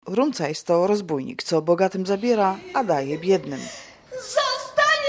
Rumcajs to rozbójnik, co bogatym zabiera, a daje biednym. Zostań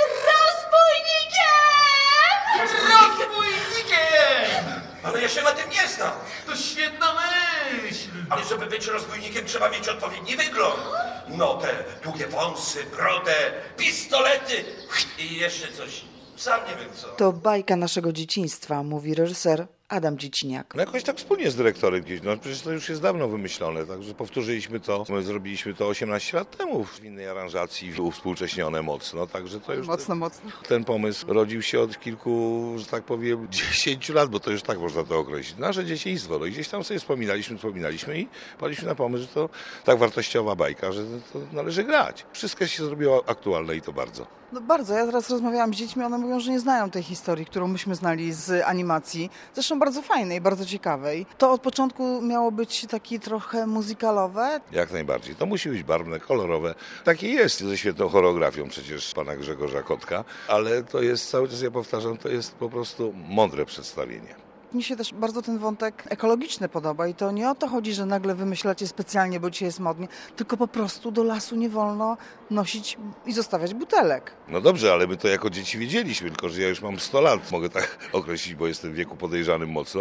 rozbójnikiem! Rozbójnikiem! Ale ja się na tym nie znam. To świetna myśl! Ale żeby być rozbójnikiem, trzeba mieć odpowiedni wygląd. No te długie wąsy, brodę, pistolety i jeszcze coś. Sam nie wiem co. To bajka naszego dzieciństwa, mówi reżyser Adam Dzieciniak. No jakoś tak wspólnie z dyrektorem gdzieś, no przecież to już jest dawno wymyślone, także powtórzyliśmy to, my zrobiliśmy to 18 lat temu w innej aranżacji, uwspółcześnione mocno, także to już... Mocno. Ten pomysł rodził się od kilku, że tak powiem, 10 lat, bo to już tak można to określić. Nasze dzieciństwo, no i gdzieś tam sobie wspominaliśmy i padliśmy na pomysł, że to tak wartościowa bajka, że to należy grać. Wszystko się zrobiło aktualne i to bardzo. No bardzo, ja teraz rozmawiałam z dziećmi, one mówią, że nie znają tej historii, którą myśmy znali z animacji. Zresztą bardzo fajnej, bardzo ciekawej. To od początku miało być takie trochę muzykalowe. Jak najbardziej. To musi być barwne, kolorowe. Takie jest ze świetną choreografią przecież pana Grzegorza Kotka, ale to jest, cały czas ja powtarzam, to jest po prostu mądre przedstawienie. Mi się też bardzo ten wątek ekologiczny podoba i to nie o to chodzi, że nagle wymyślacie specjalnie, bo dzisiaj jest modnie, tylko po prostu do lasu nie wolno nosić i zostawiać butelek. No dobrze, ale my to jako dzieci wiedzieliśmy, tylko że ja już mam 100 lat, mogę tak określić, bo jestem w wieku podejrzanym mocno.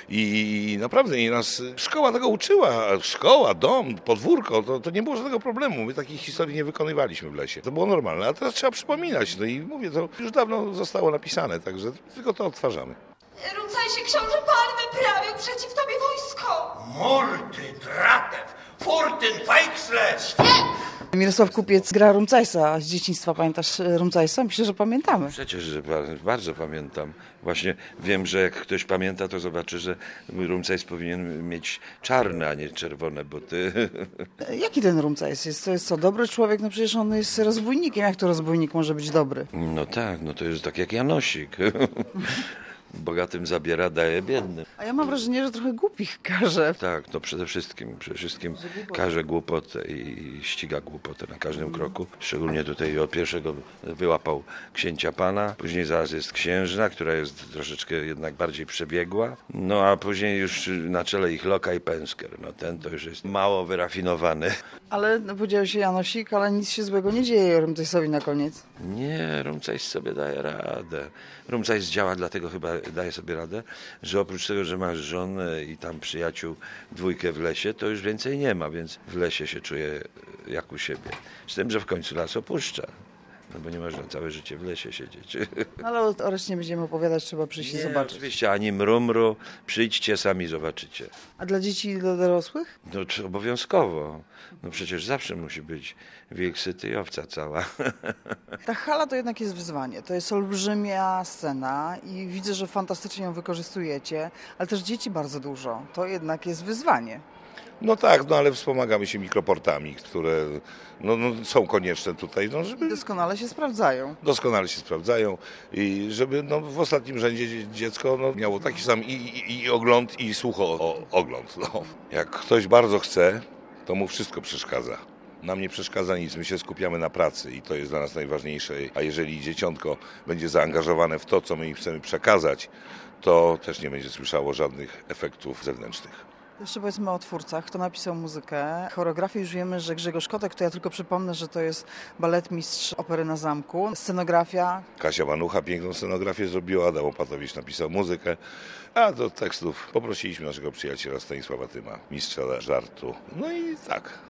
I naprawdę i nas szkoła tego uczyła. Szkoła, dom, podwórko, to nie było żadnego problemu. My takich historii nie wykonywaliśmy w lesie. To było normalne, a teraz trzeba przypominać. No i mówię, to już dawno zostało napisane, także tylko to odtwarzamy. Rumcajsie, książę Pan wyprawił przeciw tobie wojsko! Morty, dratew, furtyn, fajksle! Mirosław Kupiec gra Rumcajsa z dzieciństwa. Pamiętasz Rumcajsa? Myślę, że pamiętamy. Przecież, że bardzo pamiętam. Właśnie wiem, że jak ktoś pamięta, to zobaczy, że Rumcajs powinien mieć czarne, a nie czerwone buty. Jaki ten Rumcajs jest? To jest co, dobry człowiek? No przecież on jest rozbójnikiem. Jak to rozbójnik może być dobry? No tak, no to jest tak jak Janosik. Bogatym zabiera, daje biednym. A ja mam wrażenie, że trochę głupich karze. Tak, no przede wszystkim każe głupotę i ściga głupotę na każdym kroku. Szczególnie tutaj od pierwszego wyłapał księcia pana, później zaraz jest księżna, która jest troszeczkę jednak bardziej przebiegła, no a później już na czele ich Loka i Pęsker. No ten to już jest mało wyrafinowany. Ale no, powiedział się Janosik, ale nic się złego nie dzieje Rumcajsowi na koniec. Nie, Rumcajs sobie daje radę. Rumcajs działa, dlatego chyba daje sobie radę, że oprócz tego, że masz żonę i tam przyjaciół dwójkę w lesie, to już więcej nie ma, więc w lesie się czuje jak u siebie. Z tym, że w końcu las opuszcza. No bo nie można całe życie w lesie siedzieć. Ale o reszcie nie będziemy opowiadać, trzeba przyjść i Nie, zobaczyć. oczywiście, ani mrumru, przyjdźcie, sami zobaczycie. A dla dzieci i dla dorosłych? No czy obowiązkowo. No przecież zawsze musi być wilk syty i owca cała. Ta hala to jednak jest wyzwanie. To jest olbrzymia scena i widzę, że fantastycznie ją wykorzystujecie, ale też dzieci bardzo dużo. To jednak jest wyzwanie. No tak, no ale wspomagamy się mikroportami, które no, są konieczne tutaj, no, żeby Doskonale się sprawdzają. doskonale się sprawdzają i żeby no, w ostatnim rzędzie dziecko no, miało taki sam i ogląd, i słuchoogląd. No. Jak ktoś bardzo chce, to mu wszystko przeszkadza. Nam nie przeszkadza nic, my się skupiamy na pracy i to jest dla nas najważniejsze. A jeżeli dzieciątko będzie zaangażowane w to, co my im chcemy przekazać, to też nie będzie słyszało żadnych efektów zewnętrznych. Jeszcze powiedzmy o twórcach. Kto napisał muzykę? Choreografię już wiemy, że Grzegorz Kotek, to ja tylko przypomnę, że to jest baletmistrz Opery na Zamku. Scenografia. Kasia Wanucha piękną scenografię zrobiła, Adam Opatowicz napisał muzykę, a do tekstów poprosiliśmy naszego przyjaciela Stanisława Tyma, mistrza żartu. No i tak.